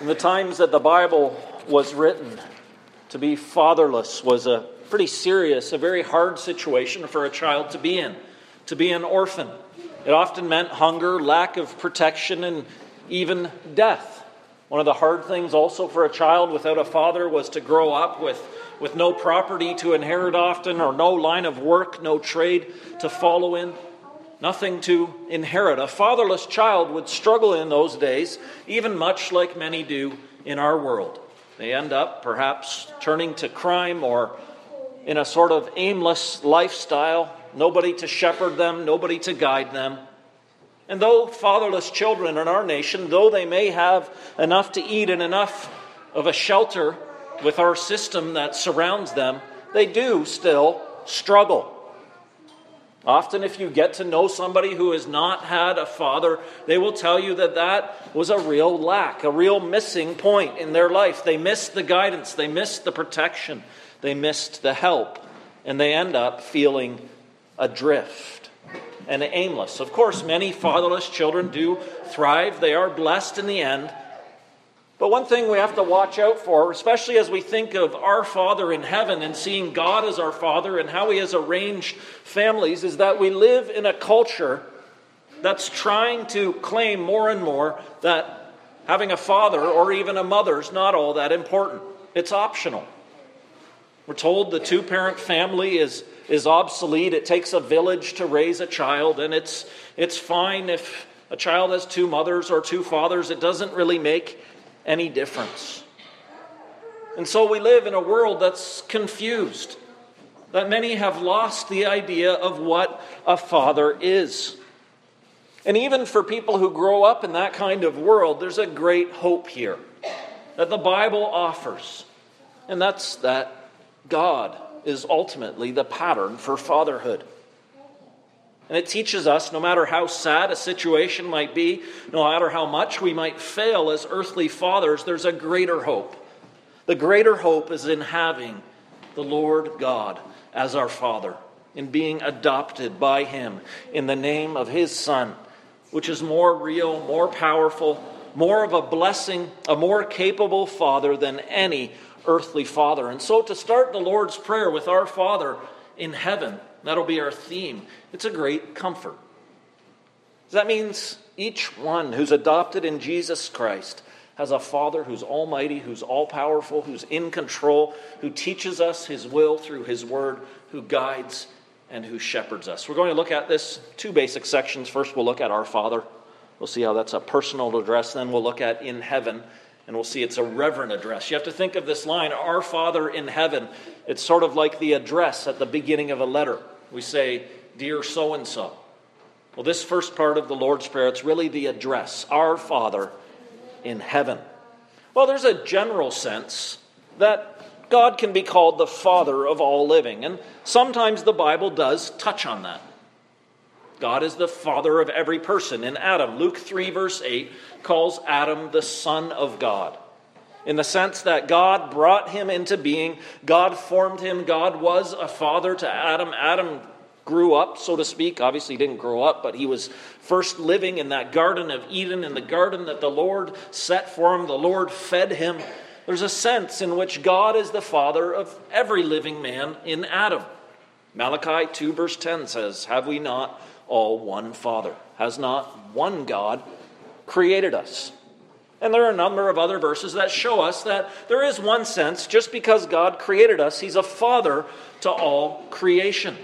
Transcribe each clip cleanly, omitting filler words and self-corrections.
In the times that the Bible was written, to be fatherless was a pretty serious, a very hard situation for a child to be in, to be an orphan. It often meant hunger, lack of protection, and even death. One of the hard things also for a child without a father was to grow up with no property to inherit often, or no line of work, no trade to follow in. Nothing to inherit. A fatherless child would struggle in those days, even much like many do in our world. They end up perhaps turning to crime or in a sort of aimless lifestyle, nobody to shepherd them, nobody to guide them. And though fatherless children in our nation, though they may have enough to eat and enough of a shelter with our system that surrounds them, they do still struggle. Often if you get to know somebody who has not had a father, they will tell you that that was a real lack, a real missing point in their life. They missed the guidance, they missed the protection, they missed the help, and they end up feeling adrift and aimless. Of course, many fatherless children do thrive. They are blessed in the end. But one thing we have to watch out for, especially as we think of our Father in heaven and seeing God as our Father and how He has arranged families, is that we live in a culture that's trying to claim more and more that having a father or even a mother is not all that important. It's optional. We're told the two-parent family is obsolete. It takes a village to raise a child, and it's fine if a child has two mothers or two fathers. It doesn't really make any difference. And so we live in a world that's confused, that many have lost the idea of what a father is. And even for people who grow up in that kind of world, there's a great hope here that the Bible offers, and that's that God is ultimately the pattern for fatherhood. And it teaches us, no matter how sad a situation might be, no matter how much we might fail as earthly fathers, there's a greater hope. The greater hope is in having the Lord God as our Father, in being adopted by Him in the name of His Son, which is more real, more powerful, more of a blessing, a more capable Father than any earthly father. And so to start the Lord's Prayer with our Father in heaven, that'll be our theme. It's a great comfort. That means each one who's adopted in Jesus Christ has a Father who's almighty, who's all-powerful, who's in control, who teaches us His will through His Word, who guides and who shepherds us. We're going to look at this two basic sections. First, we'll look at our Father. We'll see how that's a personal address. Then we'll look at in heaven, and we'll see it's a reverent address. You have to think of this line, our Father in heaven. It's sort of like the address at the beginning of a letter. We say, dear so-and-so. Well, this first part of the Lord's Prayer, it's really the address, our Father in heaven. Well, there's a general sense that God can be called the Father of all living, and sometimes the Bible does touch on that. God is the father of every person. In Adam, Luke 3 verse 8 calls Adam the Son of God, in the sense that God brought him into being, God formed him, God was a father to Adam. Adam grew up, so to speak. Obviously he didn't grow up, but he was first living in that Garden of Eden, in the garden that the Lord set for him. The Lord fed him. There's a sense in which God is the father of every living man in Adam. Malachi 2 verse 10 says, have we not all one Father? Has not one God created us? And there are a number of other verses that show us that there is one sense, just because God created us, He's a father to all creation.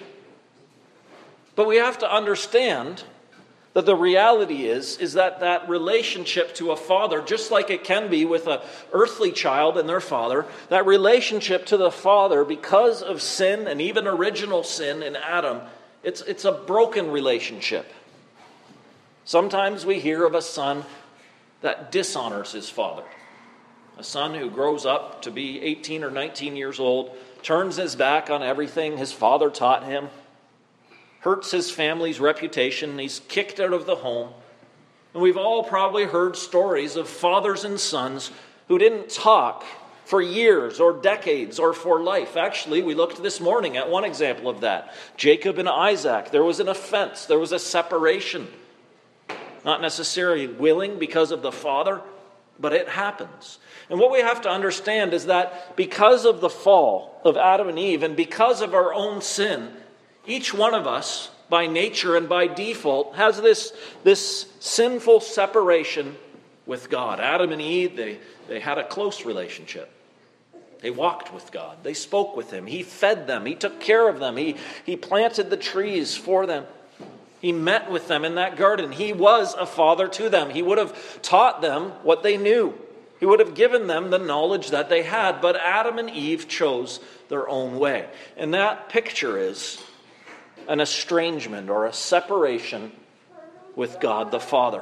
But we have to understand that the reality is that relationship to a father, just like it can be with an earthly child and their father, that relationship to the father, because of sin and even original sin in Adam, it's a broken relationship. Sometimes we hear of a son that dishonors his father. A son who grows up to be 18 or 19 years old, turns his back on everything his father taught him, hurts his family's reputation, he's kicked out of the home. And we've all probably heard stories of fathers and sons who didn't talk for years or decades or for life. Actually, we looked this morning at one example of that. Jacob and Isaac. There was an offense. There was a separation. Not necessarily willing because of the father, but it happens. And what we have to understand is that because of the fall of Adam and Eve and because of our own sin, each one of us, by nature and by default, has this sinful separation with God. Adam and Eve, they had a close relationship. They walked with God. They spoke with Him. He fed them. He took care of them. He planted the trees for them. He met with them in that garden. He was a father to them. He would have taught them what they knew. He would have given them the knowledge that they had. But Adam and Eve chose their own way. And that picture is an estrangement or a separation with God the Father.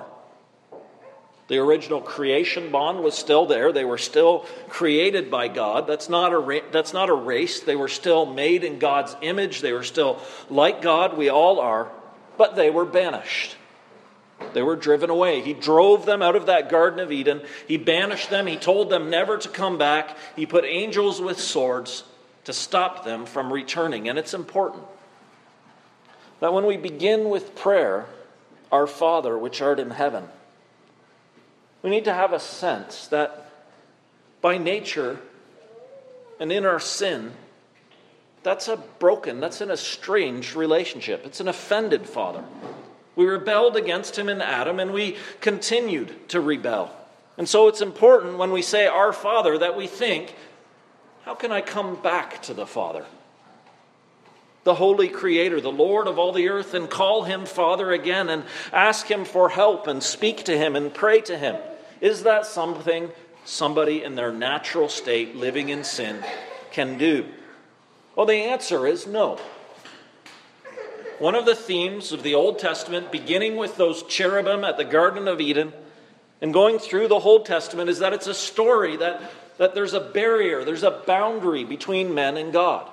The original creation bond was still there. They were still created by God. That's not erased. They were still made in God's image. They were still like God. We all are. But they were banished. They were driven away. He drove them out of that Garden of Eden. He banished them. He told them never to come back. He put angels with swords to stop them from returning. And it's important that when we begin with prayer, Our Father which art in heaven, we need to have a sense that by nature and in our sin, that's an estranged relationship. It's an offended Father. We rebelled against Him in Adam, and we continued to rebel. And so it's important when we say Our Father that we think, how can I come back to the Father? The Holy Creator, the Lord of all the earth, and call Him Father again and ask Him for help and speak to Him and pray to Him. Is that something somebody in their natural state living in sin can do? Well, the answer is no. One of the themes of the Old Testament, beginning with those cherubim at the Garden of Eden and going through the whole Testament, is that it's a story that there's a barrier, there's a boundary between men and God.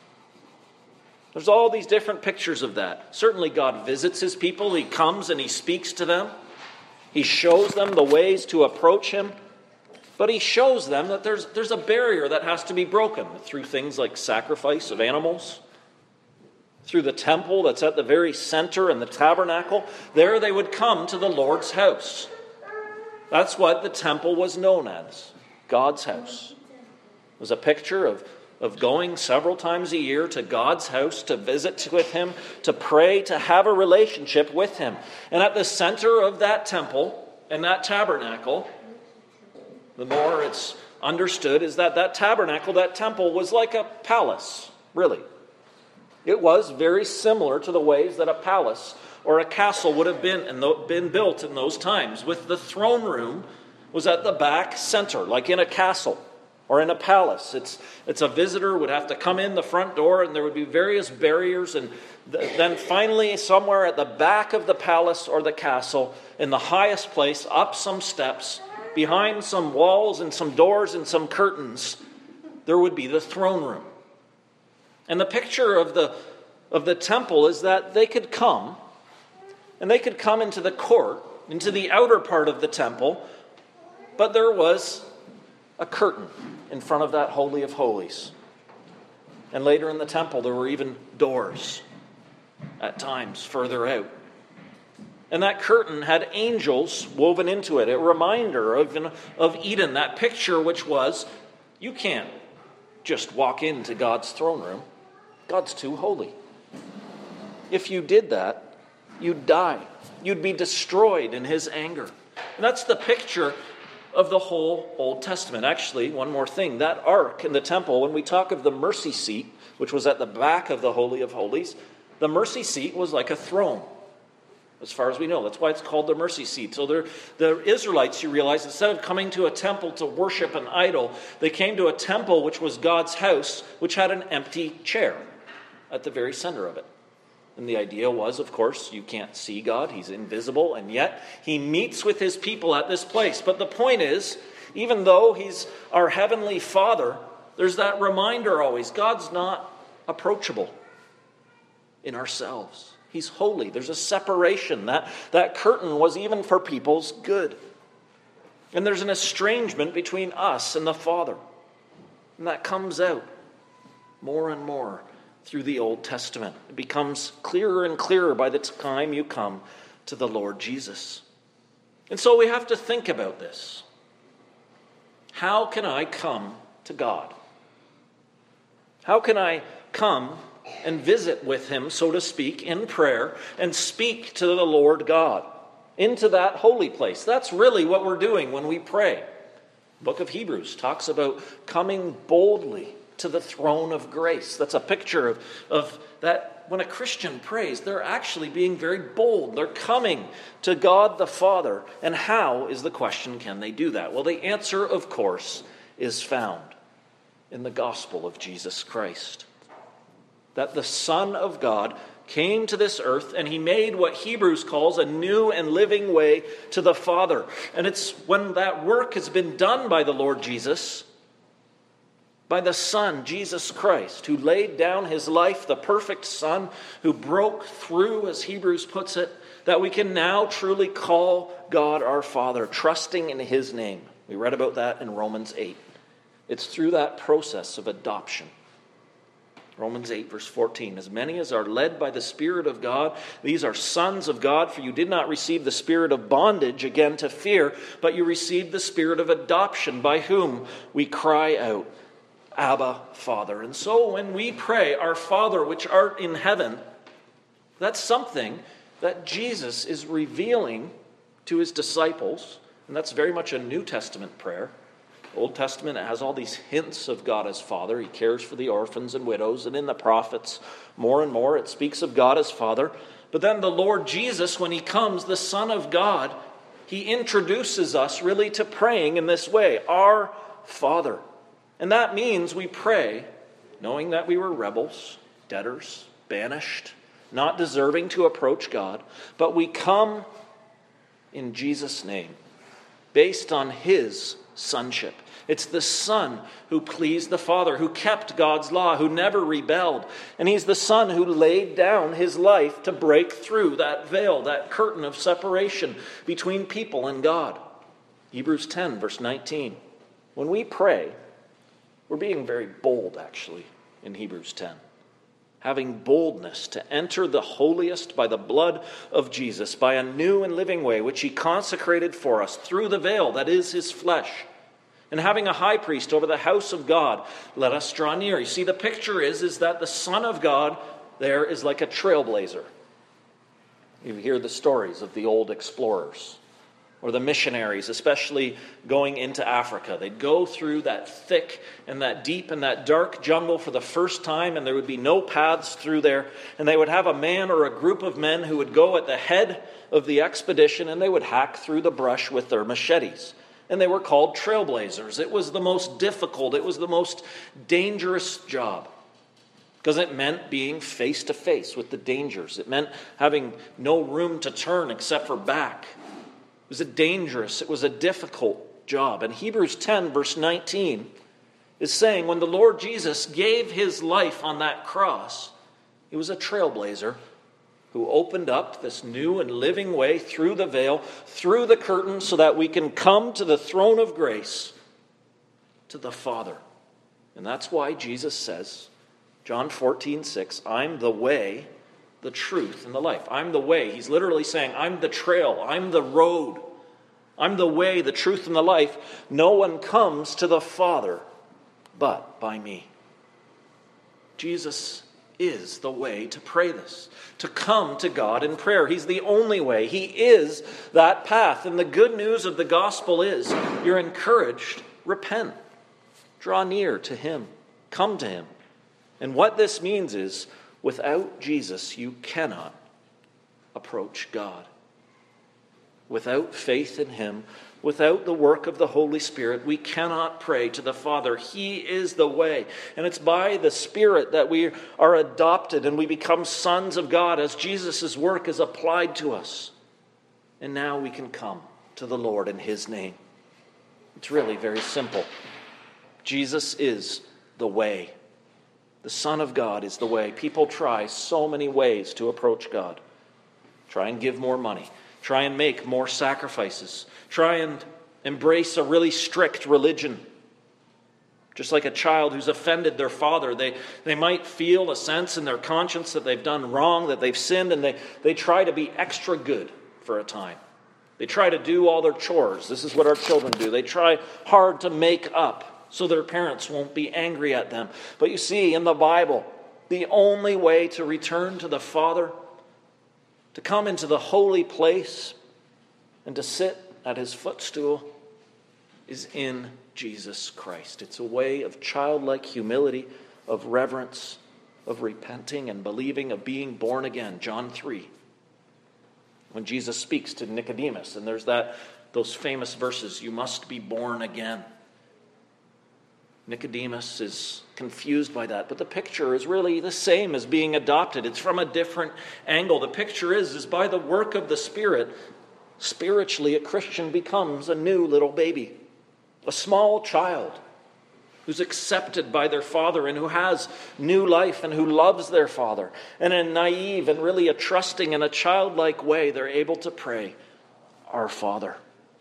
There's all these different pictures of that. Certainly God visits His people. He comes and He speaks to them. He shows them the ways to approach Him. But He shows them that there's a barrier that has to be broken through things like sacrifice of animals, through the temple that's at the very center and the tabernacle. There they would come to the Lord's house. That's what the temple was known as, God's house. It was a picture of going several times a year to God's house to visit with Him, to pray, to have a relationship with Him. And at the center of that temple and that tabernacle, the more it's understood is that tabernacle, that temple, was like a palace, really. It was very similar to the ways that a palace or a castle would have been built in those times, with the throne room was at the back center, like in a castle or in a palace. It's a visitor would have to come in the front door, and there would be various barriers, and then finally somewhere at the back of the palace or the castle, in the highest place, up some steps, behind some walls and some doors and some curtains, there would be the throne room. And the picture of the temple is that they could come into the court, into the outer part of the temple, but there was a curtain in front of that Holy of Holies. And later in the temple, there were even doors, at times, further out. And that curtain had angels woven into it, a reminder of Eden, that picture which was, you can't just walk into God's throne room. God's too holy. If you did that, you'd die. You'd be destroyed in His anger. And that's the picture of the whole Old Testament. Actually, one more thing. That ark in the temple, when we talk of the mercy seat, which was at the back of the Holy of Holies, the mercy seat was like a throne, as far as we know. That's why it's called the mercy seat. So the Israelites, you realize, instead of coming to a temple to worship an idol, they came to a temple which was God's house, which had an empty chair at the very center of it. And the idea was, of course, you can't see God. He's invisible, and yet He meets with His people at this place. But the point is, even though He's our heavenly Father, there's that reminder always, God's not approachable in ourselves. He's holy. There's a separation. That curtain was even for people's good. And there's an estrangement between us and the Father. And that comes out more and more through the Old Testament. It becomes clearer and clearer by the time you come to the Lord Jesus. And so we have to think about this. how can I come to God? How can I come and visit with him, so to speak, in prayer and speak to the Lord God into that holy place? That's really what we're doing when we pray. The book of Hebrews talks about coming boldly to the throne of grace. That's a picture of that when a Christian prays, they're actually being very bold. They're coming to God the Father. And how is the question, can they do that? Well, the answer, of course, is found in the gospel of Jesus Christ. That the Son of God came to this earth and he made what Hebrews calls a new and living way to the Father. And it's when that work has been done by the Lord Jesus, by the Son, Jesus Christ, who laid down his life, the perfect Son, who broke through, as Hebrews puts it, that we can now truly call God our Father, trusting in his name. We read about that in Romans 8. It's through that process of adoption. Romans 8, verse 14. As many as are led by the Spirit of God, these are sons of God, for you did not receive the spirit of bondage again to fear, but you received the spirit of adoption, by whom we cry out, Abba, Father. And so when we pray, Our Father which art in heaven, that's something that Jesus is revealing to his disciples, and that's very much a New Testament prayer. Old Testament has all these hints of God as Father. He cares for the orphans and widows, and in the prophets, more and more, it speaks of God as Father. But then the Lord Jesus, when he comes, the Son of God, he introduces us really to praying in this way, Our Father. And that means we pray knowing that we were rebels, debtors, banished, not deserving to approach God, but we come in Jesus' name, based on his sonship. It's the Son who pleased the Father, who kept God's law, who never rebelled. And he's the Son who laid down his life to break through that veil, that curtain of separation between people and God. Hebrews 10, verse 19. When we pray, we're being very bold, actually, in Hebrews 10. Having boldness to enter the holiest by the blood of Jesus, by a new and living way, which he consecrated for us through the veil, that is his flesh. And having a high priest over the house of God, let us draw near. You see, the picture is that the Son of God there is like a trailblazer. You hear the stories of the old explorers or the missionaries, especially going into Africa. They'd go through that thick and that deep and that dark jungle for the first time, and there would be no paths through there. And they would have a man or a group of men who would go at the head of the expedition, and they would hack through the brush with their machetes. And they were called trailblazers. It was the most difficult, it was the most dangerous job. Because it meant being face to face with the dangers. It meant having no room to turn except for back. It was a difficult job. And Hebrews 10, verse 19, is saying when the Lord Jesus gave his life on that cross, he was a trailblazer who opened up this new and living way through the veil, through the curtain, so that we can come to the throne of grace, to the Father. And that's why Jesus says, John 14:6, I'm the way, the truth, and the life. I'm the way. He's literally saying, I'm the trail, I'm the road, I'm the way, the truth, and the life. No one comes to the Father but by me. Jesus is the way to pray this, to come to God in prayer. He's the only way. He is that path. And the good news of the gospel is you're encouraged, repent, draw near to him, come to him. And what this means is without Jesus, you cannot approach God. Without faith in him, without the work of the Holy Spirit, we cannot pray to the Father. He is the way. And it's by the Spirit that we are adopted and we become sons of God as Jesus' work is applied to us. And now we can come to the Lord in his name. It's really very simple. Jesus is the way. The Son of God is the way. People try so many ways to approach God. Try and give more money. Try and make more sacrifices. Try and embrace a really strict religion. Just like a child who's offended their father, they might feel a sense in their conscience that they've done wrong, that they've sinned, and they try to be extra good for a time. They try to do all their chores. This is what our children do. They try hard to make up so their parents won't be angry at them. But you see, in the Bible, the only way to return to the Father, to come into the holy place, and to sit at his footstool is in Jesus Christ. It's a way of childlike humility, of reverence, of repenting and believing, of being born again. John 3. When Jesus speaks to Nicodemus, and there's those famous verses, you must be born again. Nicodemus is confused by that, but the picture is really the same as being adopted. It's from a different angle. The picture is by the work of the Spirit, spiritually a Christian becomes a new little baby, a small child who's accepted by their father and who has new life and who loves their father. And in a naive and really a trusting and a childlike way, they're able to pray, Our Father,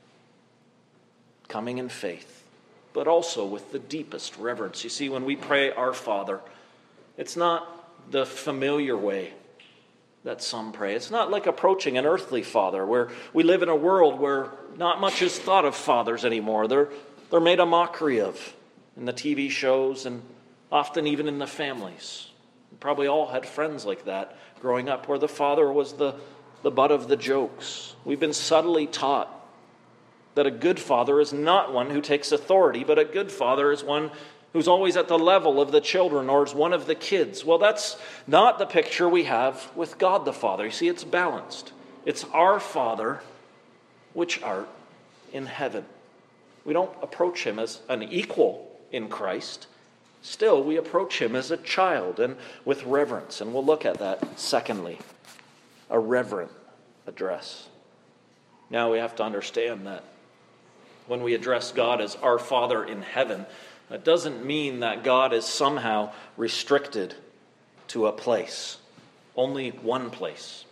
coming in faith, but also with the deepest reverence. You see, when we pray Our Father, it's not the familiar way that some pray. It's not like approaching an earthly father, where we live in a world where not much is thought of fathers anymore. They're made a mockery of in the TV shows and often even in the families. We probably all had friends like that growing up, where the father was the butt of the jokes. We've been subtly taught that a good father is not one who takes authority, but a good father is one who's always at the level of the children or is one of the kids. Well, that's not the picture we have with God the Father. You see, it's balanced. It's Our Father, which art in heaven. We don't approach him as an equal in Christ. Still, we approach him as a child and with reverence. And we'll look at that secondly, a reverent address. Now we have to understand that when we address God as our Father in heaven, that doesn't mean that God is somehow restricted to a place, only one place.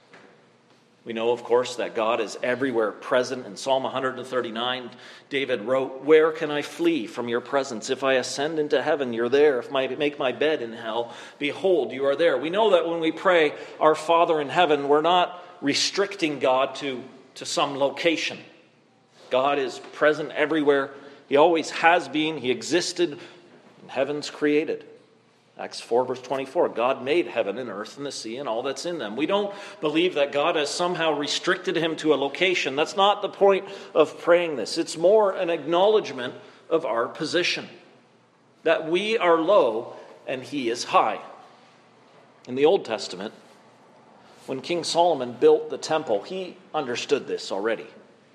We know, of course, that God is everywhere present. In Psalm 139, David wrote, Where can I flee from your presence? If I ascend into heaven, you're there. If I make my bed in hell, behold, you are there. We know that when we pray, Our Father in heaven, we're not restricting God to some location. God is present everywhere. He always has been. He existed. And heaven's created. Acts 4 verse 24. God made heaven and earth and the sea and all that's in them. We don't believe that God has somehow restricted him to a location. That's not the point of praying this. It's more an acknowledgement of our position. That we are low and he is high. In the Old Testament, when King Solomon built the temple, he understood this already.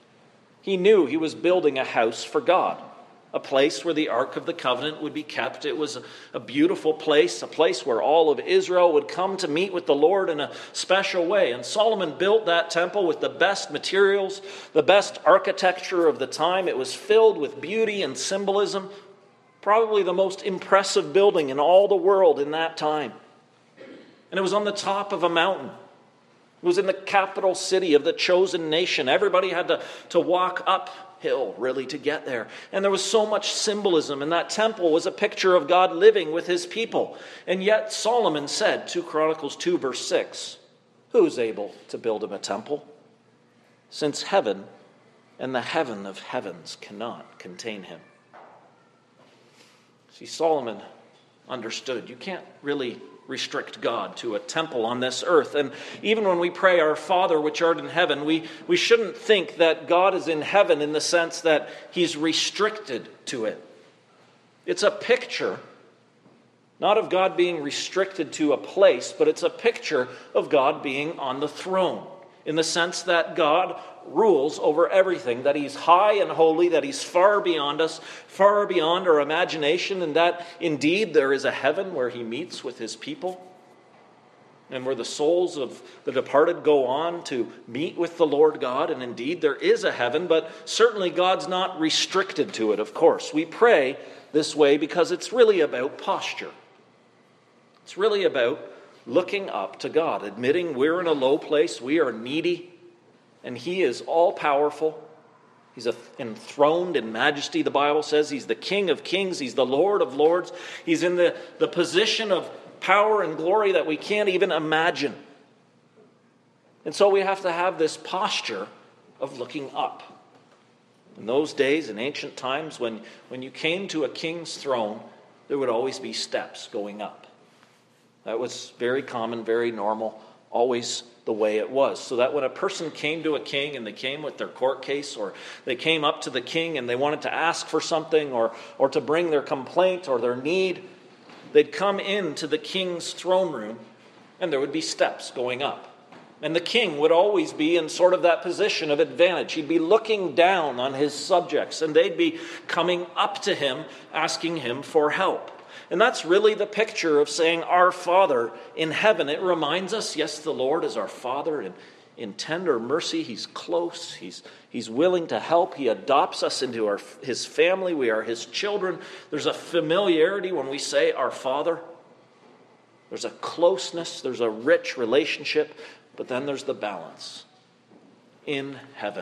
He knew he was building a house for God, a place where the Ark of the Covenant would be kept. It was a beautiful place, a place where all of Israel would come to meet with the Lord in a special way. And Solomon built that temple with the best materials, the best architecture of the time. It was filled with beauty and symbolism, probably the most impressive building in all the world in that time. And it was on the top of a mountain. It was in the capital city of the chosen nation. Everybody had to walk uphill, really, to get there. And there was so much symbolism. And that temple was a picture of God living with his people. And yet Solomon said, 2 Chronicles 2, verse 6, Who's able to build him a temple? Since heaven and the heaven of heavens cannot contain him. See, Solomon understood. You can't really restrict God to a temple on this earth. And even when we pray, Our Father which art in heaven, we shouldn't think that God is in heaven in the sense that he's restricted to it. It's a picture, not of God being restricted to a place, but it's a picture of God being on the throne, in the sense that God rules over everything, that he's high and holy, that he's far beyond us, far beyond our imagination, and that indeed there is a heaven where he meets with his people, and where the souls of the departed go on to meet with the Lord God. And indeed there is a heaven, but certainly God's not restricted to it, of course. We pray this way because it's really about posture. It's really about looking up to God, admitting we're in a low place, we are needy, and he is all-powerful. He's enthroned in majesty, the Bible says. He's the King of kings. He's the Lord of lords. He's in the position of power and glory that we can't even imagine. And so we have to have this posture of looking up. In those days, in ancient times, when you came to a king's throne, there would always be steps going up. That was very common, very normal, always the way it was. So that when a person came to a king and they came with their court case, or they came up to the king and they wanted to ask for something, or to bring their complaint or their need, they'd come into the king's throne room and there would be steps going up. And the king would always be in sort of that position of advantage. He'd be looking down on his subjects, and they'd be coming up to him, asking him for help. And that's really the picture of saying, Our Father in heaven. It reminds us, yes, the Lord is our Father, and in tender mercy, He's close. He's willing to help. He adopts us into His family. We are His children. There's a familiarity when we say our Father. There's a closeness. There's a rich relationship. But then there's the balance. In heaven.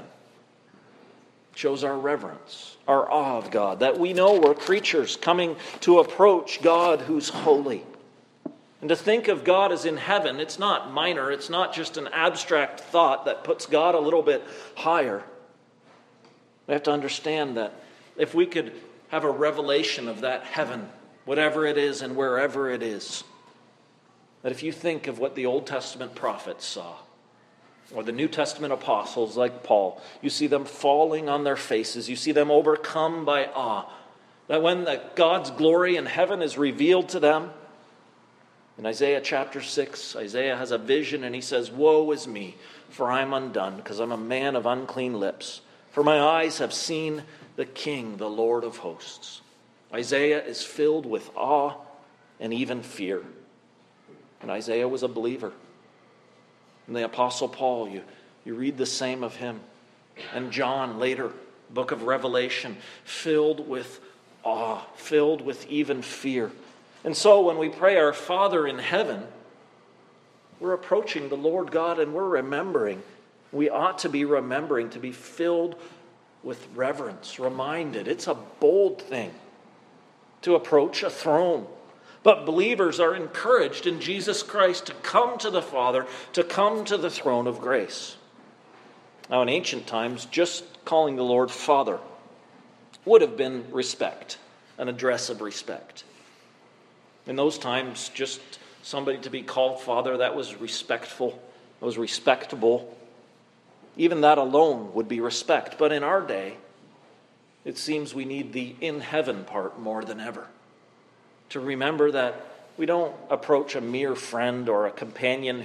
It shows our reverence, our awe of God, that we know we're creatures coming to approach God who's holy. And to think of God as in heaven, it's not minor. It's not just an abstract thought that puts God a little bit higher. We have to understand that if we could have a revelation of that heaven, whatever it is and wherever it is, that if you think of what the Old Testament prophets saw, or the New Testament apostles like Paul, you see them falling on their faces. You see them overcome by awe. That when God's glory in heaven is revealed to them, in Isaiah chapter 6, Isaiah has a vision and he says, Woe is me, for I'm undone, because I'm a man of unclean lips. For my eyes have seen the King, the Lord of hosts. Isaiah is filled with awe and even fear. And Isaiah was a believer. And the Apostle Paul, you read the same of him. And John later, book of Revelation, filled with awe, filled with even fear. And so when we pray our Father in heaven, we're approaching the Lord God and we're remembering. We ought to be remembering, to be filled with reverence, reminded. It's a bold thing to approach a throne. But believers are encouraged in Jesus Christ to come to the Father, to come to the throne of grace. Now, in ancient times, just calling the Lord Father would have been respect, an address of respect. In those times, just somebody to be called Father, that was respectful, that was respectable. Even that alone would be respect. But in our day, it seems we need the in heaven part more than ever. To remember that we don't approach a mere friend or a companion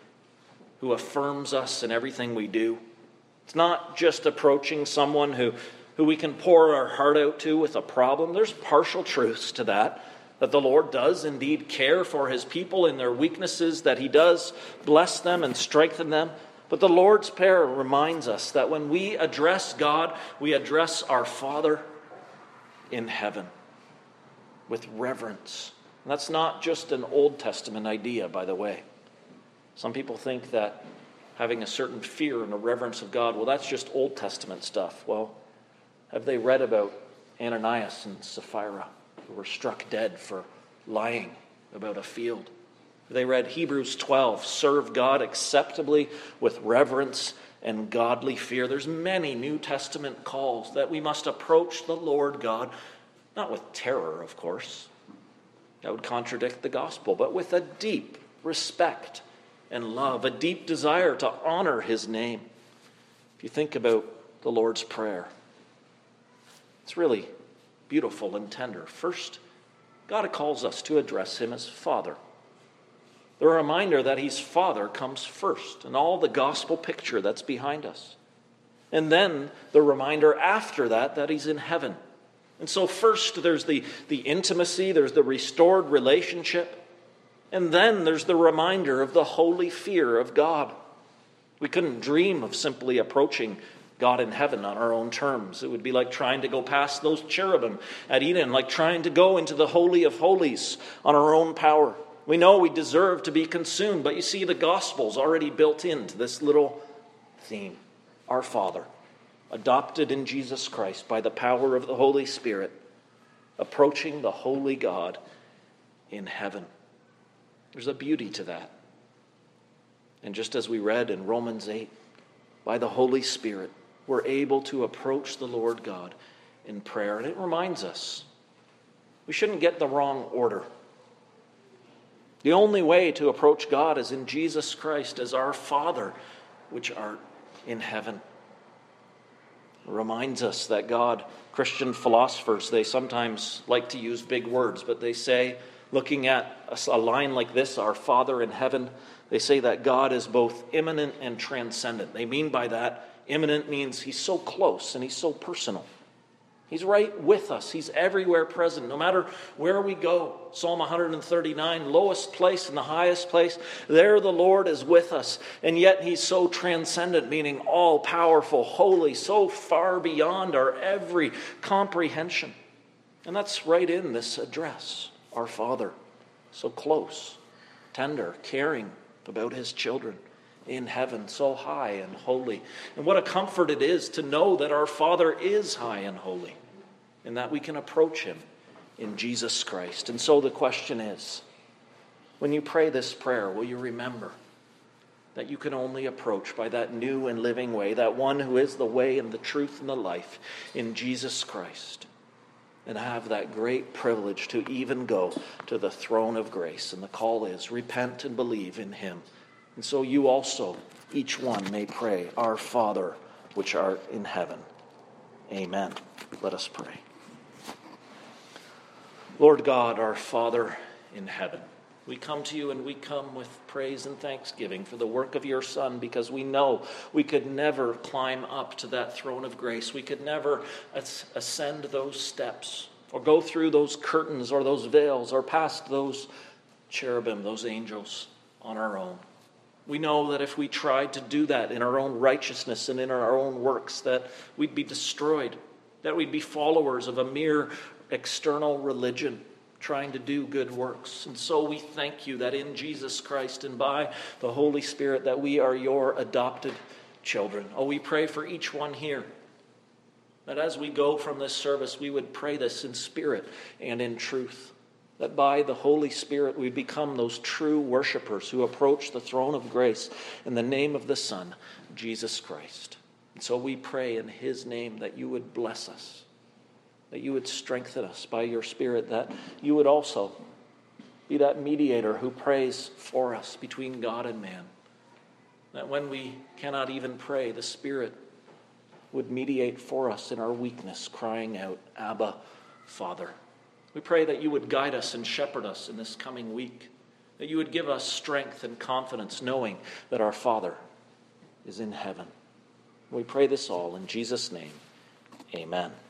who affirms us in everything we do. It's not just approaching someone who we can pour our heart out to with a problem. There's partial truths to that the Lord does indeed care for His people in their weaknesses, that He does bless them and strengthen them. But the Lord's Prayer reminds us that when we address God, we address our Father in heaven with reverence. And that's not just an Old Testament idea, by the way. Some people think that having a certain fear and a reverence of God, well, that's just Old Testament stuff. Well, have they read about Ananias and Sapphira, who were struck dead for lying about a field? Have they read Hebrews 12, serve God acceptably with reverence and godly fear? There's many New Testament calls that we must approach the Lord God, not with terror, of course. That would contradict the gospel, but with a deep respect and love, a deep desire to honor His name. If you think about the Lord's Prayer, it's really beautiful and tender. First, God calls us to address Him as Father. The reminder that He's Father comes first, and all the gospel picture that's behind us. And then the reminder after that He's in heaven. And so first there's the intimacy, there's the restored relationship, and then there's the reminder of the holy fear of God. We couldn't dream of simply approaching God in heaven on our own terms. It would be like trying to go past those cherubim at Eden, like trying to go into the Holy of Holies on our own power. We know we deserve to be consumed, but you see the gospel's already built into this little theme. Our Father, adopted in Jesus Christ by the power of the Holy Spirit, approaching the holy God in heaven. There's a beauty to that. And just as we read in Romans 8, by the Holy Spirit, we're able to approach the Lord God in prayer. And it reminds us, we shouldn't get the wrong order. The only way to approach God is in Jesus Christ as our Father, which art in heaven. It reminds us that God, Christian philosophers, they sometimes like to use big words, but they say, looking at a line like this, our Father in heaven, they say that God is both immanent and transcendent. They mean by that, immanent means he's so close and he's so personal. He's right with us. He's everywhere present, no matter where we go. Psalm 139, lowest place and the highest place, there the Lord is with us. And yet he's so transcendent, meaning all-powerful, holy, so far beyond our every comprehension. And that's right in this address, our Father, so close, tender, caring about his children in heaven, so high and holy. And what a comfort it is to know that our Father is high and holy, and that we can approach him in Jesus Christ. And so the question is, when you pray this prayer, will you remember that you can only approach by that new and living way, that one who is the way and the truth and the life, in Jesus Christ, and have that great privilege to even go to the throne of grace? And the call is, repent and believe in him. And so you also, each one, may pray, Our Father, which art in heaven. Amen. Let us pray. Lord God, our Father in heaven, we come to you and we come with praise and thanksgiving for the work of your Son, because we know we could never climb up to that throne of grace. We could never ascend those steps or go through those curtains or those veils or past those cherubim, those angels, on our own. We know that if we tried to do that in our own righteousness and in our own works, that we'd be destroyed, that we'd be followers of a mere external religion, trying to do good works. And so we thank you that in Jesus Christ and by the Holy Spirit that we are your adopted children. Oh, we pray for each one here, that as we go from this service, we would pray this in spirit and in truth. That by the Holy Spirit we become those true worshipers who approach the throne of grace in the name of the Son, Jesus Christ. And so we pray in his name that you would bless us, that you would strengthen us by your Spirit, that you would also be that mediator who prays for us between God and man. That when we cannot even pray, the Spirit would mediate for us in our weakness, crying out, Abba, Father. We pray that you would guide us and shepherd us in this coming week, that you would give us strength and confidence knowing that our Father is in heaven. We pray this all in Jesus' name. Amen.